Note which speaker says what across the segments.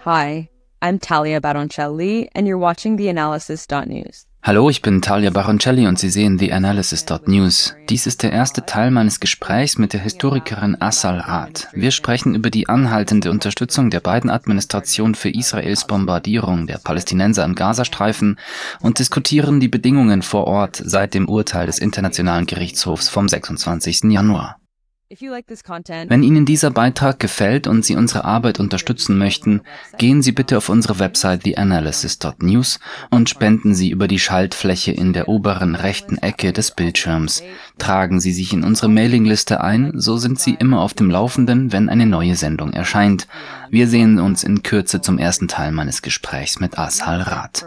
Speaker 1: Hi, I'm Talia Baroncelli and you're watching TheAnalysis.news.
Speaker 2: Hallo, ich bin Talia Baroncelli und Sie sehen TheAnalysis.news. Dies ist der erste Teil meines Gesprächs mit der Historikerin Assal Rad. Wir sprechen über die anhaltende Unterstützung der beiden Administrationen für Israels Bombardierung der Palästinenser im Gazastreifen und diskutieren die Bedingungen vor Ort seit dem Urteil des Internationalen Gerichtshofs vom 26. Januar. Wenn Ihnen dieser Beitrag gefällt und Sie unsere Arbeit unterstützen möchten, gehen Sie bitte auf unsere Website TheAnalysis.news und spenden Sie über die Schaltfläche in der oberen rechten Ecke des Bildschirms. Tragen Sie sich in unsere Mailingliste ein, so sind Sie immer auf dem Laufenden, wenn eine neue Sendung erscheint. Wir sehen uns in Kürze zum ersten Teil meines Gesprächs mit Assal Rad.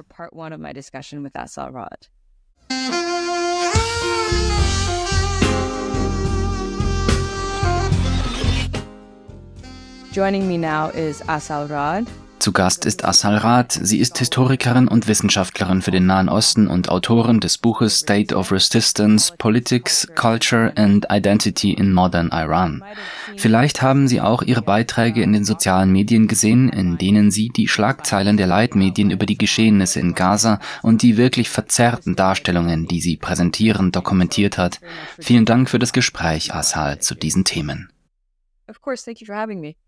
Speaker 1: Joining me now is Assal Rad.
Speaker 2: Zu Gast ist Assal Rad. Sie ist Historikerin und Wissenschaftlerin für den Nahen Osten und Autorin des Buches State of Resistance, Politics, Culture and Identity in Modern Iran. Vielleicht haben Sie auch ihre Beiträge in den sozialen Medien gesehen, in denen sie die Schlagzeilen der Leitmedien über die Geschehnisse in Gaza und die wirklich verzerrten Darstellungen, die sie präsentieren, dokumentiert hat. Vielen Dank für das Gespräch, Assal, zu diesen Themen.
Speaker 1: Of course, thank you for having me.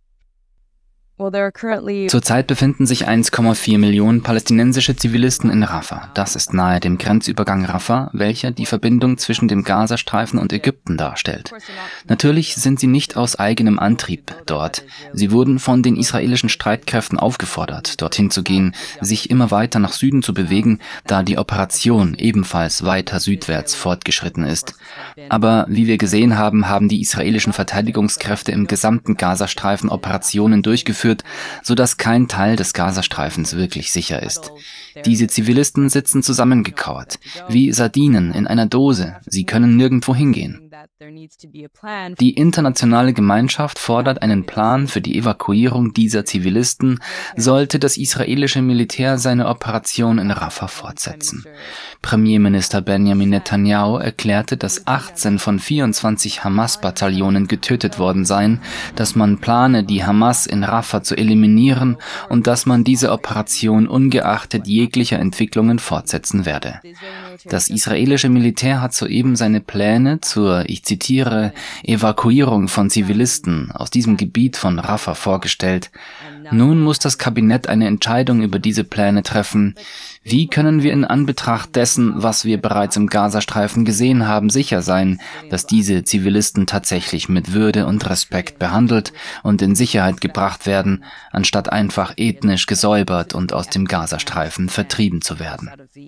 Speaker 2: Zurzeit befinden sich 1,4 Millionen palästinensische Zivilisten in Rafah. Das ist nahe dem Grenzübergang Rafah, welcher die Verbindung zwischen dem Gazastreifen und Ägypten darstellt. Natürlich sind sie nicht aus eigenem Antrieb dort. Sie wurden von den israelischen Streitkräften aufgefordert, dorthin zu gehen, sich immer weiter nach Süden zu bewegen, da die Operation ebenfalls weiter südwärts fortgeschritten ist. Aber wie wir gesehen haben, haben die israelischen Verteidigungskräfte im gesamten Gazastreifen Operationen durchgeführt, sodass kein Teil des Gazastreifens wirklich sicher ist. Diese Zivilisten sitzen zusammengekauert, wie Sardinen in einer Dose. Sie können nirgendwo hingehen. Die internationale Gemeinschaft fordert einen Plan für die Evakuierung dieser Zivilisten, sollte das israelische Militär seine Operation in Rafah fortsetzen. Premierminister Benjamin Netanyahu erklärte, dass 18 von 24 Hamas-Bataillonen getötet worden seien, dass man plane, die Hamas in Rafah zu eliminieren und dass man diese Operation ungeachtet jeglicher Entwicklungen fortsetzen werde. Das israelische Militär hat soeben seine Pläne zur, ich zitiere, Evakuierung von Zivilisten aus diesem Gebiet von Rafah vorgestellt. Nun muss das Kabinett eine Entscheidung über diese Pläne treffen. Wie können wir in Anbetracht dessen, was wir bereits im Gazastreifen gesehen haben, sicher sein, dass diese Zivilisten tatsächlich mit Würde und Respekt behandelt und in Sicherheit gebracht werden, anstatt einfach ethnisch gesäubert und aus dem Gazastreifen vertrieben zu werden?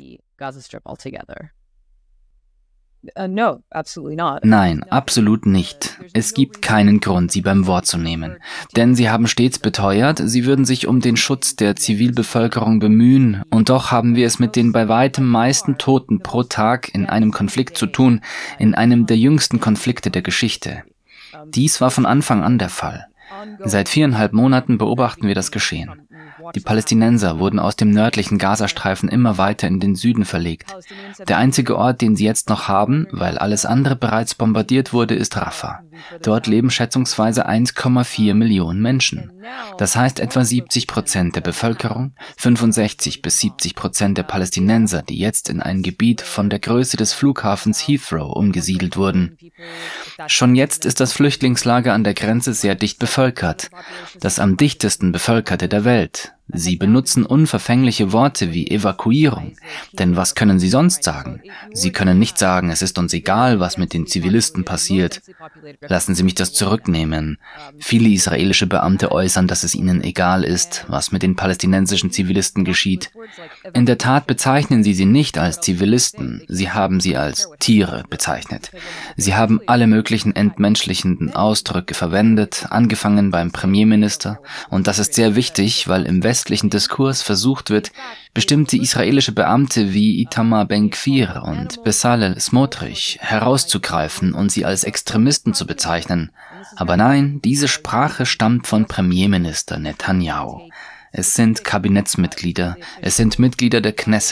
Speaker 2: Nein, absolut nicht. Es gibt keinen Grund, sie beim Wort zu nehmen. Denn sie haben stets beteuert, sie würden sich um den Schutz der Zivilbevölkerung bemühen. Und doch haben wir es mit den bei weitem meisten Toten pro Tag in einem Konflikt zu tun, in einem der jüngsten Konflikte der Geschichte. Dies war von Anfang an der Fall. Seit 4,5 Monaten beobachten wir das Geschehen. Die Palästinenser wurden aus dem nördlichen Gazastreifen immer weiter in den Süden verlegt. Der einzige Ort, den sie jetzt noch haben, weil alles andere bereits bombardiert wurde, ist Rafah. Dort leben schätzungsweise 1,4 Millionen Menschen. Das heißt etwa 70% der Bevölkerung, 65-70% der Palästinenser, die jetzt in ein Gebiet von der Größe des Flughafens Heathrow umgesiedelt wurden. Schon jetzt ist das Flüchtlingslager an der Grenze sehr dicht bevölkert. Das am dichtesten bevölkerte der Welt. Sie benutzen unverfängliche Worte wie Evakuierung. Denn was können sie sonst sagen? Sie können nicht sagen, es ist uns egal, was mit den Zivilisten passiert. Lassen Sie mich das zurücknehmen. Viele israelische Beamte äußern, dass es ihnen egal ist, was mit den palästinensischen Zivilisten geschieht. In der Tat bezeichnen sie nicht als Zivilisten, sie haben sie als Tiere bezeichnet. Sie haben alle möglichen entmenschlichenden Ausdrücke verwendet, angefangen beim Premierminister. Und das ist sehr wichtig, weil im westlichen Diskurs versucht wird, bestimmte israelische Beamte wie Itamar Ben-Gvir und Bezalel Smotrich herauszugreifen und sie als Extremisten zu bezeichnen. Aber nein, diese Sprache stammt von Premierminister Netanyahu. Es sind Kabinettsmitglieder, es sind Mitglieder der Knesset.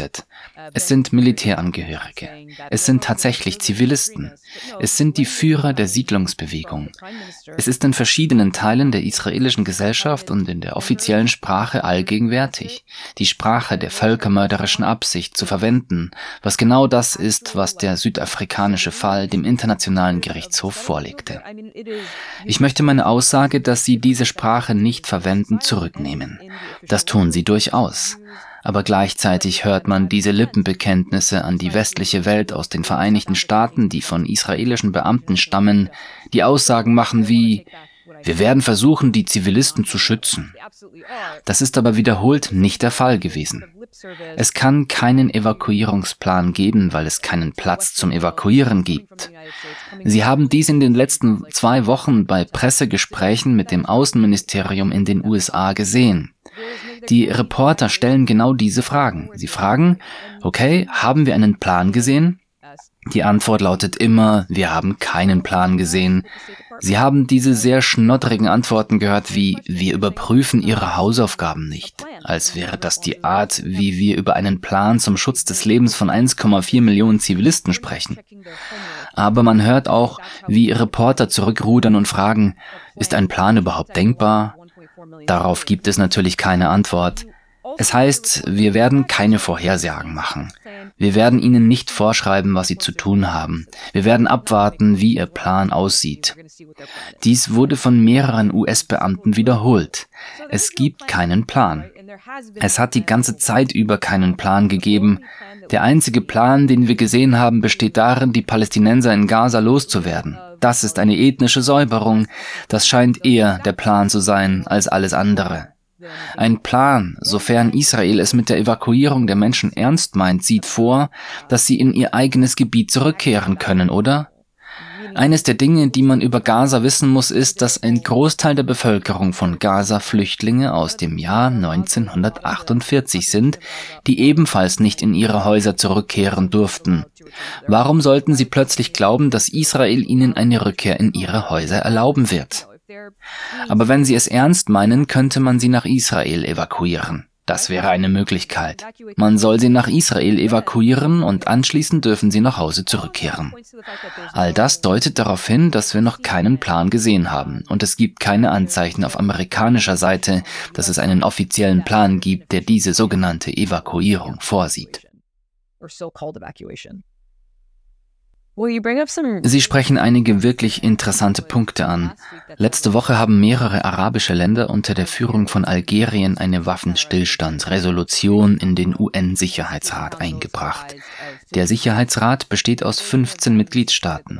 Speaker 2: Es sind Militärangehörige. Es sind tatsächlich Zivilisten. Es sind die Führer der Siedlungsbewegung. Es ist in verschiedenen Teilen der israelischen Gesellschaft und in der offiziellen Sprache allgegenwärtig, die Sprache der völkermörderischen Absicht zu verwenden, was genau das ist, was der südafrikanische Fall dem Internationalen Gerichtshof vorlegte. Ich möchte meine Aussage, dass sie diese Sprache nicht verwenden, zurücknehmen. Das tun sie durchaus. Aber gleichzeitig hört man diese Lippenbekenntnisse an die westliche Welt aus den Vereinigten Staaten, die von israelischen Beamten stammen, die Aussagen machen wie: Wir werden versuchen, die Zivilisten zu schützen. Das ist aber wiederholt nicht der Fall gewesen. Es kann keinen Evakuierungsplan geben, weil es keinen Platz zum Evakuieren gibt. Sie haben dies in den letzten 2 Wochen bei Pressegesprächen mit dem Außenministerium in den USA gesehen. Die Reporter stellen genau diese Fragen. Sie fragen: Okay, haben wir einen Plan gesehen? Die Antwort lautet immer: Wir haben keinen Plan gesehen. Sie haben diese sehr schnoddrigen Antworten gehört wie: Wir überprüfen Ihre Hausaufgaben nicht. Als wäre das die Art, wie wir über einen Plan zum Schutz des Lebens von 1,4 Millionen Zivilisten sprechen. Aber man hört auch, wie Reporter zurückrudern und fragen: Ist ein Plan überhaupt denkbar? Darauf gibt es natürlich keine Antwort. Es heißt, wir werden keine Vorhersagen machen. Wir werden Ihnen nicht vorschreiben, was Sie zu tun haben. Wir werden abwarten, wie Ihr Plan aussieht. Dies wurde von mehreren US-Beamten wiederholt. Es gibt keinen Plan. Es hat die ganze Zeit über keinen Plan gegeben. Der einzige Plan, den wir gesehen haben, besteht darin, die Palästinenser in Gaza loszuwerden. Das ist eine ethnische Säuberung. Das scheint eher der Plan zu sein als alles andere. Ein Plan, sofern Israel es mit der Evakuierung der Menschen ernst meint, sieht vor, dass sie in ihr eigenes Gebiet zurückkehren können, oder? Eines der Dinge, die man über Gaza wissen muss, ist, dass ein Großteil der Bevölkerung von Gaza Flüchtlinge aus dem Jahr 1948 sind, die ebenfalls nicht in ihre Häuser zurückkehren durften. Warum sollten sie plötzlich glauben, dass Israel ihnen eine Rückkehr in ihre Häuser erlauben wird? Aber wenn sie es ernst meinen, könnte man sie nach Israel evakuieren. Das wäre eine Möglichkeit. Man soll sie nach Israel evakuieren und anschließend dürfen sie nach Hause zurückkehren. All das deutet darauf hin, dass wir noch keinen Plan gesehen haben und es gibt keine Anzeichen auf amerikanischer Seite, dass es einen offiziellen Plan gibt, der diese sogenannte Evakuierung vorsieht. Sie sprechen einige wirklich interessante Punkte an. Letzte Woche haben mehrere arabische Länder unter der Führung von Algerien eine Waffenstillstandsresolution in den UN-Sicherheitsrat eingebracht. Der Sicherheitsrat besteht aus 15 Mitgliedstaaten.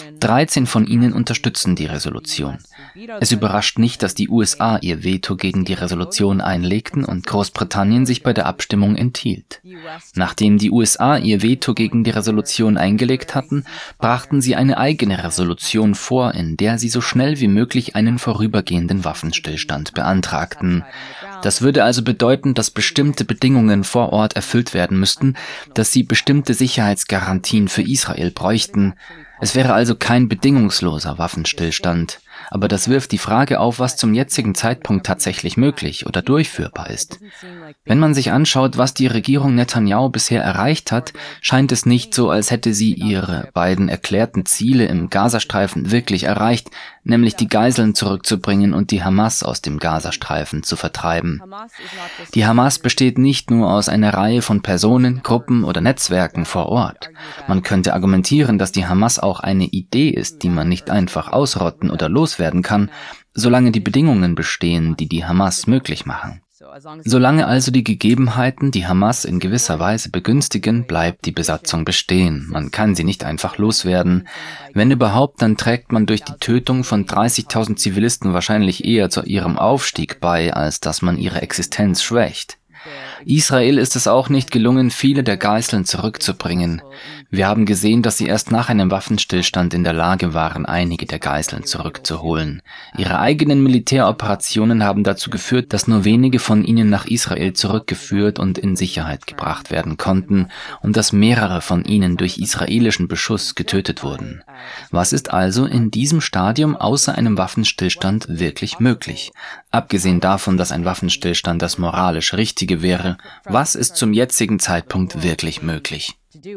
Speaker 2: 13 von ihnen unterstützen die Resolution. Es überrascht nicht, dass die USA ihr Veto gegen die Resolution einlegten und Großbritannien sich bei der Abstimmung enthielt. Nachdem die USA ihr Veto gegen die Resolution eingelegt hatten, brachten sie eine eigene Resolution vor, in der sie so schnell wie möglich einen vorübergehenden Waffenstillstand beantragten. Das würde also bedeuten, dass bestimmte Bedingungen vor Ort erfüllt werden müssten, dass sie bestimmte Sicherheitsgarantien für Israel bräuchten. Es wäre also kein bedingungsloser Waffenstillstand. Aber das wirft die Frage auf, was zum jetzigen Zeitpunkt tatsächlich möglich oder durchführbar ist. Wenn man sich anschaut, was die Regierung Netanyahu bisher erreicht hat, scheint es nicht so, als hätte sie ihre beiden erklärten Ziele im Gazastreifen wirklich erreicht, nämlich die Geiseln zurückzubringen und die Hamas aus dem Gazastreifen zu vertreiben. Die Hamas besteht nicht nur aus einer Reihe von Personen, Gruppen oder Netzwerken vor Ort. Man könnte argumentieren, dass die Hamas auch eine Idee ist, die man nicht einfach ausrotten oder loswerden kann, solange die Bedingungen bestehen, die die Hamas möglich machen. Solange also die Gegebenheiten die Hamas in gewisser Weise begünstigen, bleibt die Besatzung bestehen. Man kann sie nicht einfach loswerden. Wenn überhaupt, dann trägt man durch die Tötung von 30.000 Zivilisten wahrscheinlich eher zu ihrem Aufstieg bei, als dass man ihre Existenz schwächt. Israel ist es auch nicht gelungen, viele der Geiseln zurückzubringen. Wir haben gesehen, dass sie erst nach einem Waffenstillstand in der Lage waren, einige der Geiseln zurückzuholen. Ihre eigenen Militäroperationen haben dazu geführt, dass nur wenige von ihnen nach Israel zurückgeführt und in Sicherheit gebracht werden konnten und dass mehrere von ihnen durch israelischen Beschuss getötet wurden. Was ist also in diesem Stadium außer einem Waffenstillstand wirklich möglich? Abgesehen davon, dass ein Waffenstillstand das moralisch Richtige Frage wäre, was ist zum jetzigen Zeitpunkt wirklich möglich?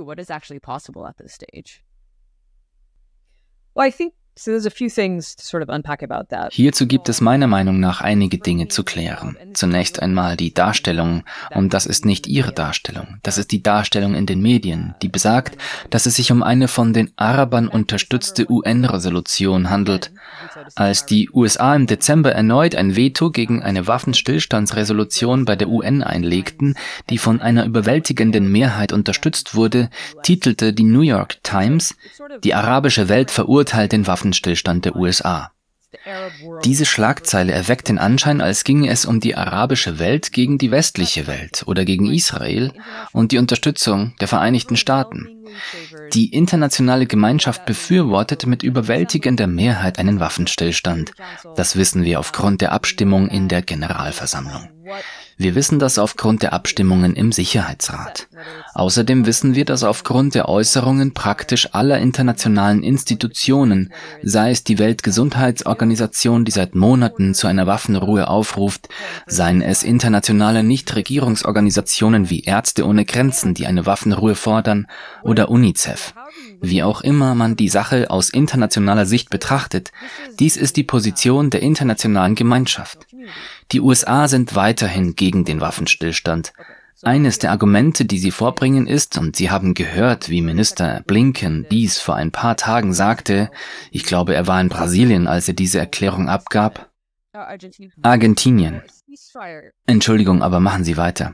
Speaker 2: Hierzu gibt es meiner Meinung nach einige Dinge zu klären. Zunächst einmal die Darstellung, und das ist nicht Ihre Darstellung, das ist die Darstellung in den Medien, die besagt, dass es sich um eine von den Arabern unterstützte UN-Resolution handelt. Als die USA im Dezember erneut ein Veto gegen eine Waffenstillstandsresolution bei der UN einlegten, die von einer überwältigenden Mehrheit unterstützt wurde, titelte die New York Times: Die arabische Welt verurteilt den Waffenstillstand der USA. Diese Schlagzeile erweckt den Anschein, als ginge es um die arabische Welt gegen die westliche Welt oder gegen Israel und die Unterstützung der Vereinigten Staaten. Die internationale Gemeinschaft befürwortet mit überwältigender Mehrheit einen Waffenstillstand. Das wissen wir aufgrund der Abstimmung in der Generalversammlung. Wir wissen das aufgrund der Abstimmungen im Sicherheitsrat. Außerdem wissen wir das aufgrund der Äußerungen praktisch aller internationalen Institutionen, sei es die Weltgesundheitsorganisation, die seit Monaten zu einer Waffenruhe aufruft, seien es internationale Nichtregierungsorganisationen wie Ärzte ohne Grenzen, die eine Waffenruhe fordern, oder UNICEF. Wie auch immer man die Sache aus internationaler Sicht betrachtet, dies ist die Position der internationalen Gemeinschaft. Die USA sind weiterhin gegen den Waffenstillstand. Eines der Argumente, die sie vorbringen, ist, und Sie haben gehört, wie Minister Blinken dies vor ein paar Tagen sagte, ich glaube, er war in Brasilien, als er diese Erklärung abgab. Argentinien. Entschuldigung, aber machen Sie weiter.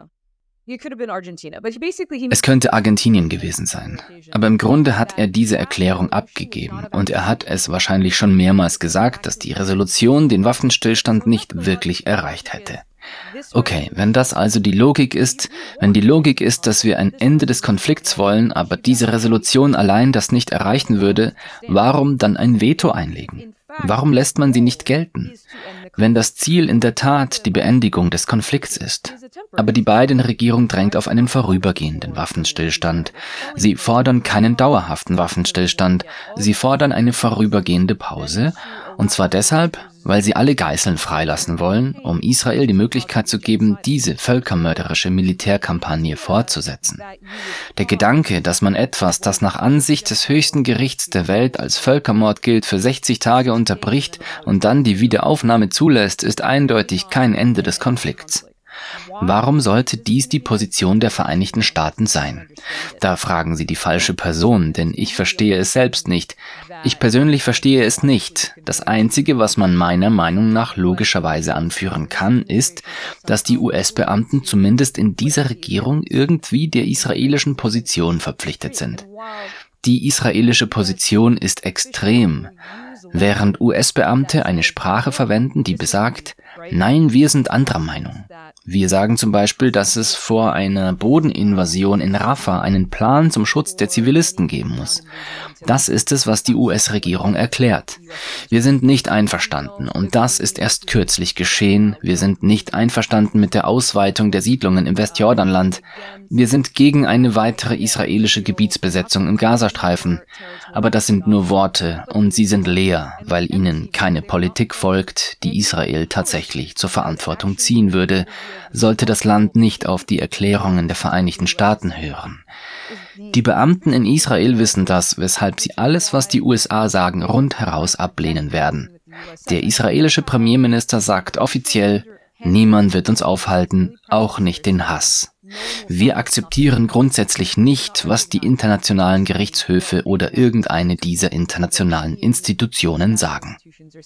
Speaker 2: Es könnte Argentinien gewesen sein. Aber im Grunde hat er diese Erklärung abgegeben und er hat es wahrscheinlich schon mehrmals gesagt, dass die Resolution den Waffenstillstand nicht wirklich erreicht hätte. Okay, wenn das also die Logik ist, wenn die Logik ist, dass wir ein Ende des Konflikts wollen, aber diese Resolution allein das nicht erreichen würde, warum dann ein Veto einlegen? Warum lässt man sie nicht gelten? Wenn das Ziel in der Tat die Beendigung des Konflikts ist. Aber die Biden-Regierung drängt auf einen vorübergehenden Waffenstillstand. Sie fordern keinen dauerhaften Waffenstillstand. Sie fordern eine vorübergehende Pause. Und zwar deshalb, weil sie alle Geiseln freilassen wollen, um Israel die Möglichkeit zu geben, diese völkermörderische Militärkampagne fortzusetzen. Der Gedanke, dass man etwas, das nach Ansicht des höchsten Gerichts der Welt als Völkermord gilt, für 60 Tage unterbricht und dann die Wiederaufnahme zulässt, ist eindeutig kein Ende des Konflikts. Warum sollte dies die Position der Vereinigten Staaten sein? Da fragen Sie die falsche Person, denn ich verstehe es selbst nicht. Ich persönlich verstehe es nicht. Das Einzige, was man meiner Meinung nach logischerweise anführen kann, ist, dass die US-Beamten zumindest in dieser Regierung irgendwie der israelischen Position verpflichtet sind. Die israelische Position ist extrem. Während US-Beamte eine Sprache verwenden, die besagt, nein, wir sind anderer Meinung. Wir sagen zum Beispiel, dass es vor einer Bodeninvasion in Rafah einen Plan zum Schutz der Zivilisten geben muss. Das ist es, was die US-Regierung erklärt. Wir sind nicht einverstanden und das ist erst kürzlich geschehen. Wir sind nicht einverstanden mit der Ausweitung der Siedlungen im Westjordanland. Wir sind gegen eine weitere israelische Gebietsbesetzung im Gazastreifen. Aber das sind nur Worte und sie sind leer, weil ihnen keine Politik folgt, die Israel tatsächlich zur Verantwortung ziehen würde, sollte das Land nicht auf die Erklärungen der Vereinigten Staaten hören. Die Beamten in Israel wissen das, weshalb sie alles, was die USA sagen, rundheraus ablehnen werden. Der israelische Premierminister sagt offiziell, niemand wird uns aufhalten, auch nicht den Hass. Wir akzeptieren grundsätzlich nicht, was die internationalen Gerichtshöfe oder irgendeine dieser internationalen Institutionen sagen.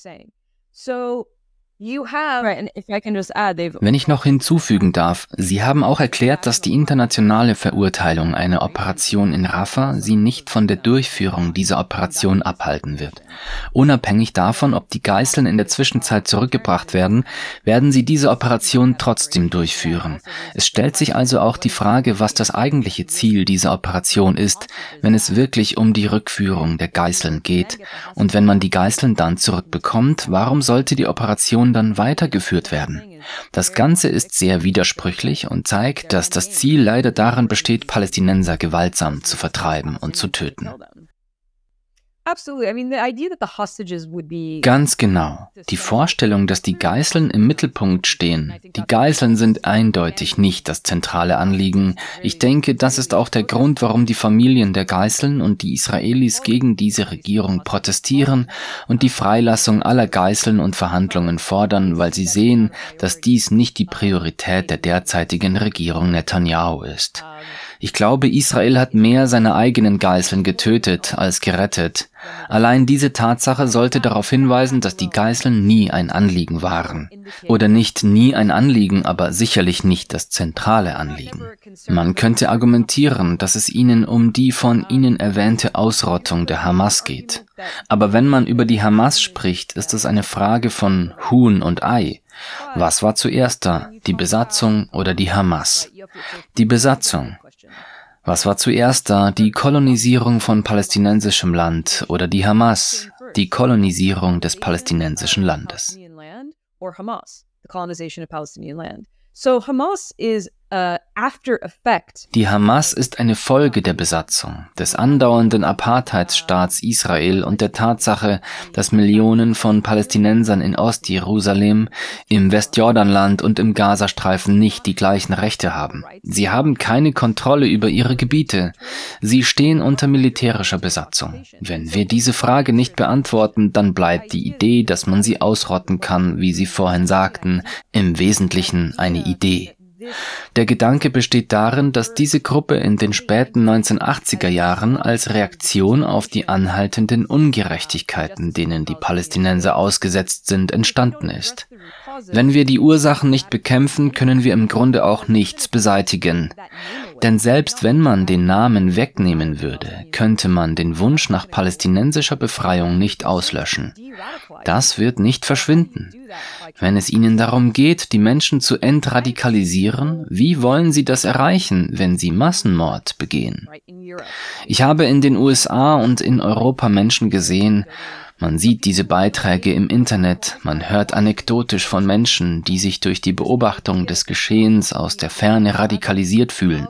Speaker 2: Wenn ich noch hinzufügen darf, Sie haben auch erklärt, dass die internationale Verurteilung einer Operation in Rafah Sie nicht von der Durchführung dieser Operation abhalten wird. Unabhängig davon, ob die Geiseln in der Zwischenzeit zurückgebracht werden, werden Sie diese Operation trotzdem durchführen. Es stellt sich also auch die Frage, was das eigentliche Ziel dieser Operation ist, wenn es wirklich um die Rückführung der Geiseln geht. Und wenn man die Geiseln dann zurückbekommt, warum sollte die Operation dann weitergeführt werden? Das Ganze ist sehr widersprüchlich und zeigt, dass das Ziel leider darin besteht, Palästinenser gewaltsam zu vertreiben und zu töten. Ganz genau. Die Vorstellung, dass die Geiseln im Mittelpunkt stehen. Die Geiseln sind eindeutig nicht das zentrale Anliegen. Ich denke, das ist auch der Grund, warum die Familien der Geiseln und die Israelis gegen diese Regierung protestieren und die Freilassung aller Geiseln und Verhandlungen fordern, weil sie sehen, dass dies nicht die Priorität der derzeitigen Regierung Netanyahu ist. Ich glaube, Israel hat mehr seiner eigenen Geiseln getötet als gerettet. Allein diese Tatsache sollte darauf hinweisen, dass die Geiseln nie ein Anliegen waren. Oder nicht nie ein Anliegen, aber sicherlich nicht das zentrale Anliegen. Man könnte argumentieren, dass es ihnen um die von Ihnen erwähnte Ausrottung der Hamas geht. Aber wenn man über die Hamas spricht, ist es eine Frage von Huhn und Ei. Was war zuerst da, die Besatzung oder die Hamas? Die Besatzung. Was war zuerst da, die Kolonisierung von palästinensischem Land oder die Hamas, die Kolonisierung des palästinensischen Landes? Die Hamas ist eine Folge der Besatzung, des andauernden Apartheidsstaats Israel und der Tatsache, dass Millionen von Palästinensern in Ostjerusalem, im Westjordanland und im Gazastreifen nicht die gleichen Rechte haben. Sie haben keine Kontrolle über ihre Gebiete. Sie stehen unter militärischer Besatzung. Wenn wir diese Frage nicht beantworten, dann bleibt die Idee, dass man sie ausrotten kann, wie Sie vorhin sagten, im Wesentlichen eine Idee. Der Gedanke besteht darin, dass diese Gruppe in den späten 1980er Jahren als Reaktion auf die anhaltenden Ungerechtigkeiten, denen die Palästinenser ausgesetzt sind, entstanden ist. Wenn wir die Ursachen nicht bekämpfen, können wir im Grunde auch nichts beseitigen. Denn selbst wenn man den Namen wegnehmen würde, könnte man den Wunsch nach palästinensischer Befreiung nicht auslöschen. Das wird nicht verschwinden. Wenn es Ihnen darum geht, die Menschen zu entradikalisieren, wie wollen Sie das erreichen, wenn Sie Massenmord begehen? Ich habe in den USA und in Europa Menschen gesehen, man sieht diese Beiträge im Internet, man hört anekdotisch von Menschen, die sich durch die Beobachtung des Geschehens aus der Ferne radikalisiert fühlen.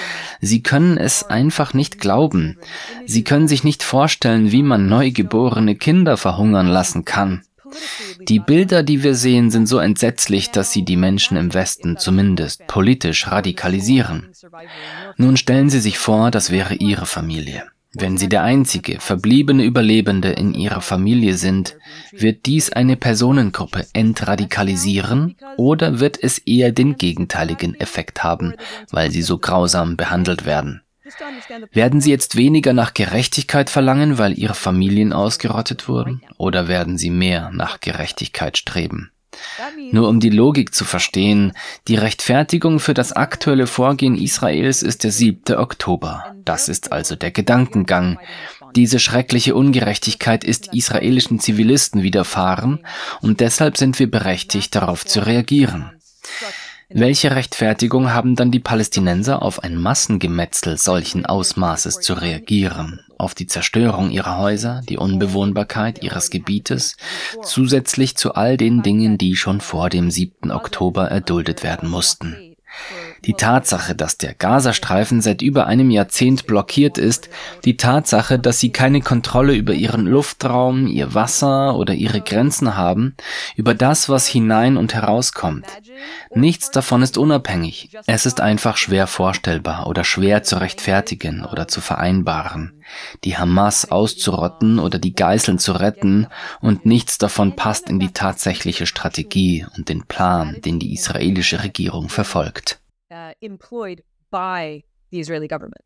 Speaker 2: Sie können es einfach nicht glauben. Sie können sich nicht vorstellen, wie man neugeborene Kinder verhungern lassen kann. Die Bilder, die wir sehen, sind so entsetzlich, dass sie die Menschen im Westen zumindest politisch radikalisieren. Nun stellen Sie sich vor, das wäre Ihre Familie. Wenn Sie der einzige verbliebene Überlebende in Ihrer Familie sind, wird dies eine Personengruppe entradikalisieren oder wird es eher den gegenteiligen Effekt haben, weil sie so grausam behandelt werden? Werden Sie jetzt weniger nach Gerechtigkeit verlangen, weil Ihre Familien ausgerottet wurden, oder werden Sie mehr nach Gerechtigkeit streben? Nur um die Logik zu verstehen, die Rechtfertigung für das aktuelle Vorgehen Israels ist der 7. Oktober. Das ist also der Gedankengang. Diese schreckliche Ungerechtigkeit ist israelischen Zivilisten widerfahren und deshalb sind wir berechtigt, darauf zu reagieren. Welche Rechtfertigung haben dann die Palästinenser, auf ein Massengemetzel solchen Ausmaßes zu reagieren? Auf die Zerstörung ihrer Häuser, die Unbewohnbarkeit ihres Gebietes, zusätzlich zu all den Dingen, die schon vor dem 7. Oktober erduldet werden mussten. Die Tatsache, dass der Gazastreifen seit über einem Jahrzehnt blockiert ist, die Tatsache, dass sie keine Kontrolle über ihren Luftraum, ihr Wasser oder ihre Grenzen haben, über das, was hinein und herauskommt. Nichts davon ist unabhängig. Es ist einfach schwer vorstellbar oder schwer zu rechtfertigen oder zu vereinbaren. Die Hamas auszurotten oder die Geiseln zu retten und nichts davon passt in die tatsächliche Strategie und den Plan, den die israelische Regierung verfolgt.
Speaker 1: Employed by the Israeli government.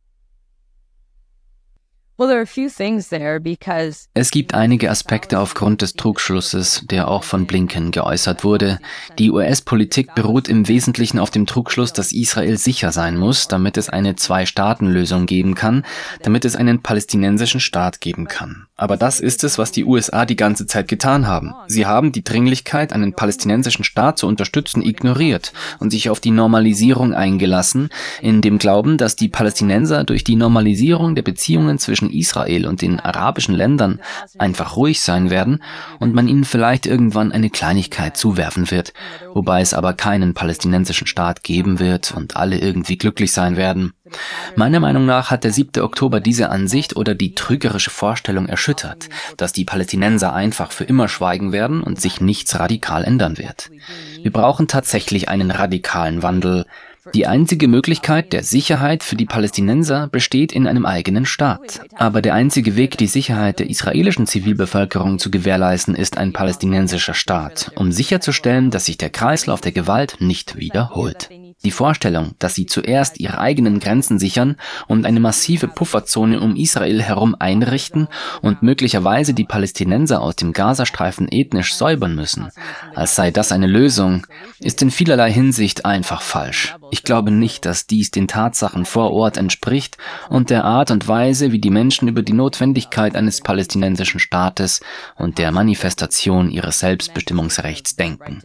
Speaker 1: Well, there are a few things there because
Speaker 2: es gibt einige Aspekte aufgrund des Trugschlusses, der auch von Blinken geäußert wurde. Die US-Politik beruht im Wesentlichen auf dem Trugschluss, dass Israel sicher sein muss, damit es eine Zwei-Staaten-Lösung geben kann, damit es einen palästinensischen Staat geben kann. Aber das ist es, was die USA die ganze Zeit getan haben. Sie haben die Dringlichkeit, einen palästinensischen Staat zu unterstützen, ignoriert und sich auf die Normalisierung eingelassen, in dem Glauben, dass die Palästinenser durch die Normalisierung der Beziehungen zwischen Israel und den arabischen Ländern einfach ruhig sein werden und man ihnen vielleicht irgendwann eine Kleinigkeit zuwerfen wird, wobei es aber keinen palästinensischen Staat geben wird und alle irgendwie glücklich sein werden. Meiner Meinung nach hat der 7. Oktober diese Ansicht oder die trügerische Vorstellung erschüttert, dass die Palästinenser einfach für immer schweigen werden und sich nichts radikal ändern wird. Wir brauchen tatsächlich einen radikalen Wandel. Die einzige Möglichkeit der Sicherheit für die Palästinenser besteht in einem eigenen Staat. Aber der einzige Weg, die Sicherheit der israelischen Zivilbevölkerung zu gewährleisten, ist ein palästinensischer Staat, um sicherzustellen, dass sich der Kreislauf der Gewalt nicht wiederholt. Die Vorstellung, dass sie zuerst ihre eigenen Grenzen sichern und eine massive Pufferzone um Israel herum einrichten und möglicherweise die Palästinenser aus dem Gazastreifen ethnisch säubern müssen, als sei das eine Lösung, ist in vielerlei Hinsicht einfach falsch. Ich glaube nicht, dass dies den Tatsachen vor Ort entspricht und der Art und Weise, wie die Menschen über die Notwendigkeit eines palästinensischen Staates und der Manifestation ihres Selbstbestimmungsrechts denken.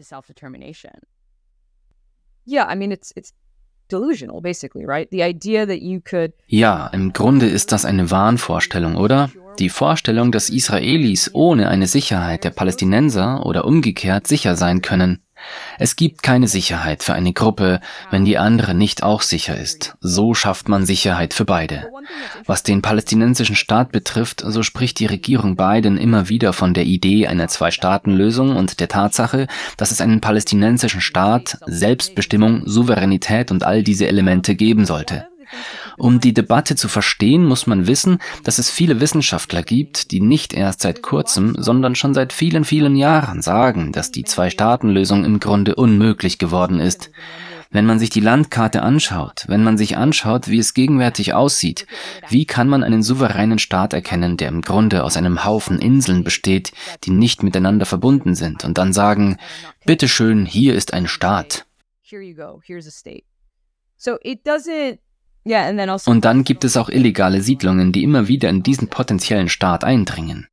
Speaker 1: Yeah, I mean, it's delusional, basically, right? The idea that you could...
Speaker 2: Ja, im Grunde ist das eine Wahnvorstellung, oder? Die Vorstellung, dass Israelis ohne eine Sicherheit der Palästinenser oder umgekehrt sicher sein können. Es gibt keine Sicherheit für eine Gruppe, wenn die andere nicht auch sicher ist. So schafft man Sicherheit für beide. Was den palästinensischen Staat betrifft, so spricht die Regierung Biden immer wieder von der Idee einer Zwei-Staaten-Lösung und der Tatsache, dass es einen palästinensischen Staat, Selbstbestimmung, Souveränität und all diese Elemente geben sollte. Um die Debatte zu verstehen, muss man wissen, dass es viele Wissenschaftler gibt, die nicht erst seit kurzem, sondern schon seit vielen, vielen Jahren sagen, dass die Zwei-Staaten-Lösung im Grunde unmöglich geworden ist. Wenn man sich die Landkarte anschaut, wenn man sich anschaut, wie es gegenwärtig aussieht, wie kann man einen souveränen Staat erkennen, der im Grunde aus einem Haufen Inseln besteht, die nicht miteinander verbunden sind, und dann sagen, bitteschön, hier ist ein Staat. Und dann gibt es auch illegale Siedlungen, die immer wieder in diesen potenziellen Staat eindringen.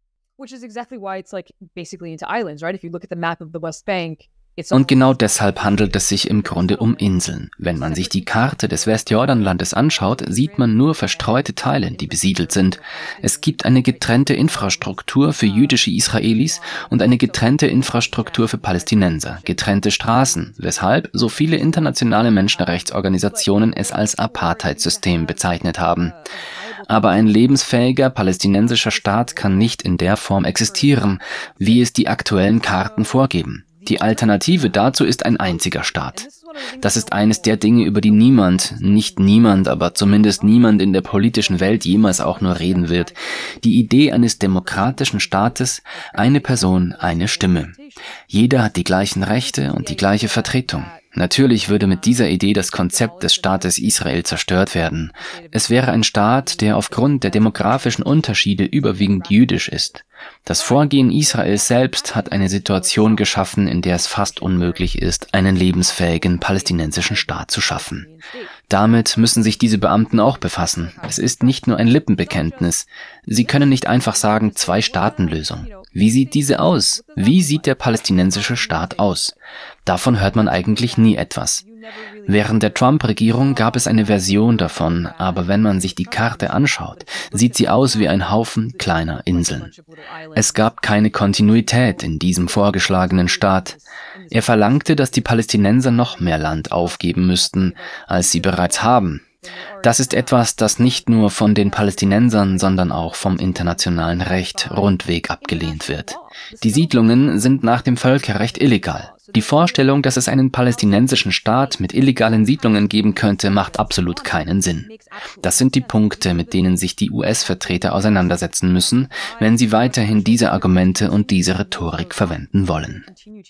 Speaker 2: Und genau deshalb handelt es sich im Grunde um Inseln. Wenn man sich die Karte des Westjordanlandes anschaut, sieht man nur verstreute Teile, die besiedelt sind. Es gibt eine getrennte Infrastruktur für jüdische Israelis und eine getrennte Infrastruktur für Palästinenser, getrennte Straßen, weshalb so viele internationale Menschenrechtsorganisationen es als Apartheidsystem bezeichnet haben. Aber ein lebensfähiger palästinensischer Staat kann nicht in der Form existieren, wie es die aktuellen Karten vorgeben. Die Alternative dazu ist ein einziger Staat. Das ist eines der Dinge, über die nicht niemand, aber zumindest niemand in der politischen Welt jemals auch nur reden wird. Die Idee eines demokratischen Staates, eine Person, eine Stimme. Jeder hat die gleichen Rechte und die gleiche Vertretung. Natürlich würde mit dieser Idee das Konzept des Staates Israel zerstört werden. Es wäre ein Staat, der aufgrund der demografischen Unterschiede überwiegend jüdisch ist. Das Vorgehen Israels selbst hat eine Situation geschaffen, in der es fast unmöglich ist, einen lebensfähigen palästinensischen Staat zu schaffen. Damit müssen sich diese Beamten auch befassen. Es ist nicht nur ein Lippenbekenntnis. Sie können nicht einfach sagen, Zwei-Staaten-Lösung. Wie sieht diese aus? Wie sieht der palästinensische Staat aus? Davon hört man eigentlich nie etwas. Während der Trump-Regierung gab es eine Version davon, aber wenn man sich die Karte anschaut, sieht sie aus wie ein Haufen kleiner Inseln. Es gab keine Kontinuität in diesem vorgeschlagenen Staat. Er verlangte, dass die Palästinenser noch mehr Land aufgeben müssten, als sie bereits haben. Das ist etwas, das nicht nur von den Palästinensern, sondern auch vom internationalen Recht rundweg abgelehnt wird. Die Siedlungen sind nach dem Völkerrecht illegal. Die Vorstellung, dass es einen palästinensischen Staat mit illegalen Siedlungen geben könnte, macht absolut keinen Sinn. Das sind die Punkte, mit denen sich die US-Vertreter auseinandersetzen müssen, wenn sie weiterhin diese Argumente und diese Rhetorik verwenden wollen.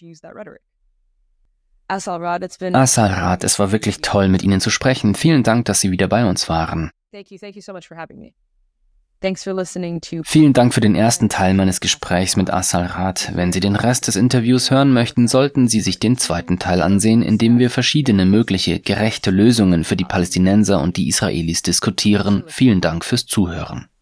Speaker 1: Asal-Rad,
Speaker 2: es war wirklich toll, mit Ihnen zu sprechen. Vielen Dank, dass Sie wieder bei uns waren. Vielen Dank für den ersten Teil meines Gesprächs mit Asal-Rad. Wenn Sie den Rest des Interviews hören möchten, sollten Sie sich den zweiten Teil ansehen, in dem wir verschiedene mögliche gerechte Lösungen für die Palästinenser und die Israelis diskutieren. Vielen Dank fürs Zuhören.